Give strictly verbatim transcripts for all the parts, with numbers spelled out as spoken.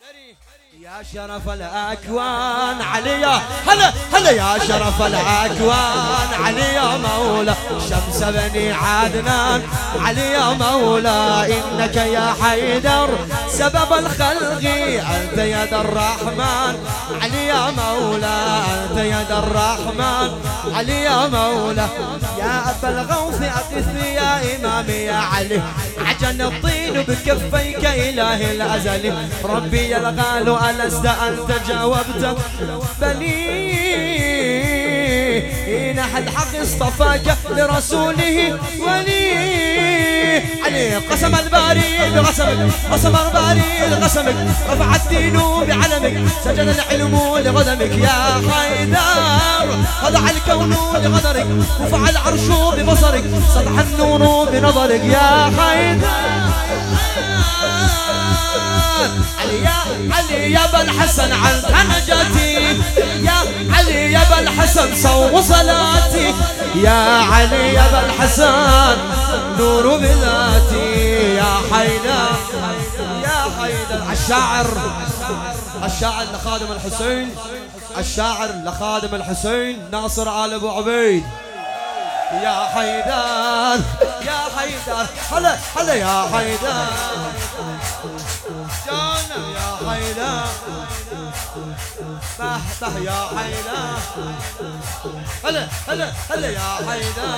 يا شرف الأكوان علي هلا هلا يا شرف الأكوان علي يا مولا شمس بني عدنان علي يا مولا إنك يا حيدر سبب الخلق أنت يد الرحمن علي يا مولا أنت يد الرحمن علي يا مولا يا أبا الغوث أغثني يا إمامي يا علي عجن الطين بكفيك إله الأزل ربي الغال ألست أنت جاوبت بلي نحى الحق اصطفاك لرسوله ولي علي قسم الباري بقسمك قسم الباري بقسمك رفع الدين بعلمك سجد العلم لغدمك يا حيدر خضع الكون لغدرك رفع العرش ببصرك سطح النور بنظرك يا حيدر علي يا علي يا ابا الحسن عنك نجاتي يا علي يا ابا الحسن صوم صلاتي يا علي يا ابا الحسن نور بذاتي يا حيدر يا حيدر الشاعر الشاعر لخادم الحسين الشاعر لخادم الحسين ناصر آل ابو عبيد يا حيدر يا حيدر هلا هلا يا حيدر جانا يا حيدر به به يا حيدر هلا هلا هلا يا حيدر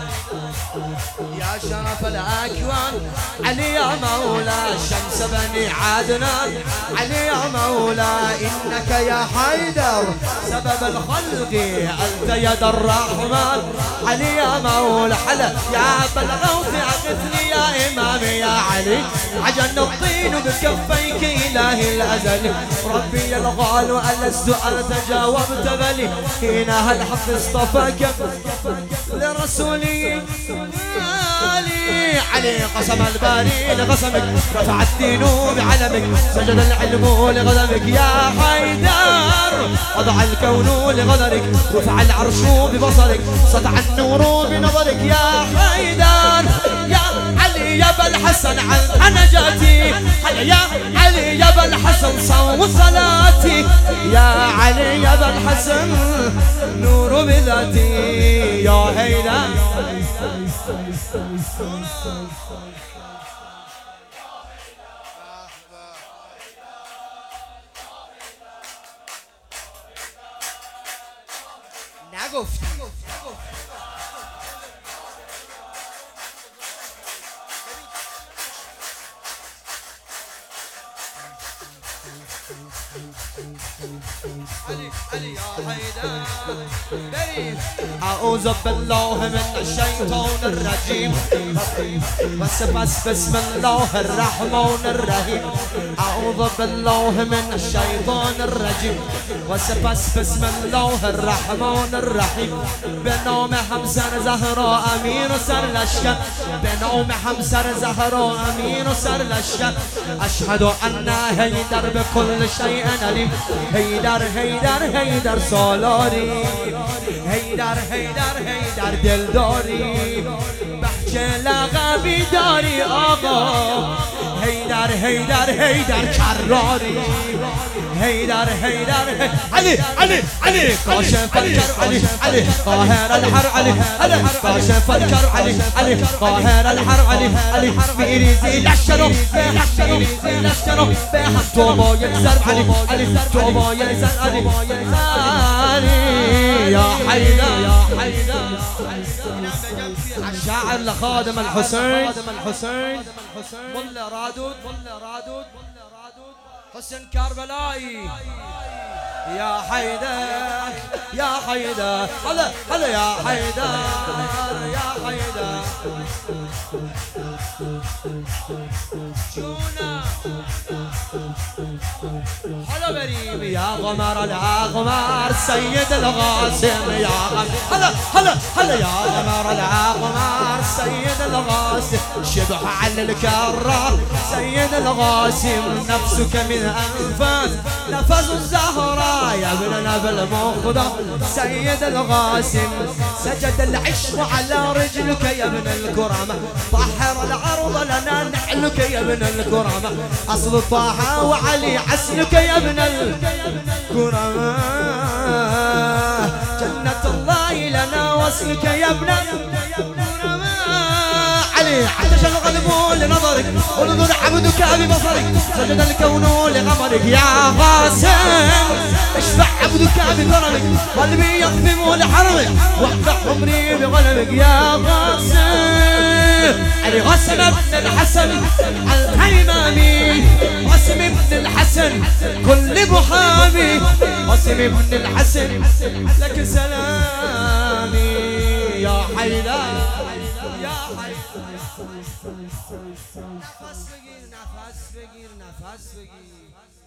يا شرف الأكوان علي يا مولا شمس بني عدنان علي يا مولا إنك يا حيدر سبب الخلق أنت يد الرحمن علي يا مولا حلا يا بلغوث أغثني يا إمامي يا علي عجن الطين بكفيك إله الأزل ربي الغال ألست أنت جاوبت بلي هنا الحق اصطفاك لرسولي علي علي قسم الباري لقسمك رفع الدين بعلمك سجد العلم لغضبك يا حيدر وضع الكون لغدرك رفع العرش ببصرك سطع النور بنظرك يا حيدر يا علي يا ابا الحسن عنك نجاتي يا علي يا ابا الحسن صوم صلاتي يا علي يا ابا الحسن نور بذاتي يا حيدر نگفت علي علي يا حيدر أعوذ بالله من الشيطان الرجيم بس بس بسم الله الرحمن الرحيم أعوذ بالله من الشيطان الرجيم بس بس بسم الله الرحمن الرحيم بنام حمزة زهراء أمين سر لشكر بنام حمزة زهراء أمين سر لشكر أشهد أن هيدر بكل شيء عليم هيدر هيدر هيدر سالاری هیدر هیدر هیدر دلداری بحچه لقبی داری آقا هیدر هیدر هیدر کراری هیدر هیدر علی علی علی کاشف الکر علی علی قاهر الحر علی علی کاشف الکر علی علی قاهر الحر علی علی میریزی لشکرو میریزی لشکرو به هم تو باید زر علی علی تو باید زر علی يا حيدر يا حيدر الشاعر لخادم الحسين الحسين ملا رادود ملا رادود حسن كربلائي يا حيدر يا حيدر هلا هلا يا حيدر يا حيدر شونا هلا بريم يا غمر الأغمار سيد الغاسم يا غمر هلا هلا هلا يا غمر الأغمار سيد الغاسم شبح على الكرار سيد الغاسم نفسك من أنفاس نفس الزهراء يا ابننا بالمخضر سيد الغاسم سجد العشق على رجلك يا ابن الكرامة طهر العرض لنا نحلك يا ابن الكرامة أصل طه وعلي عسلك يا ابن الكرامة جنة الله لنا وصلك يا ابن الكرامة علي عطش القلب لنظرك ونظر عبدك ببصرك سجد الكون لغمرك يا غاسم اشفع عبدك بكرمك قلبي يقدم لحرمك وافتح عمري بغلبك يا غاسم علي غاسم ابن الحسن الهيمامي غاسم ابن الحسن كل محامي غاسم ابن الحسن لك سلامي يا حيدر يا حيدر نفس بگیر نفس بگیر نفس بگیر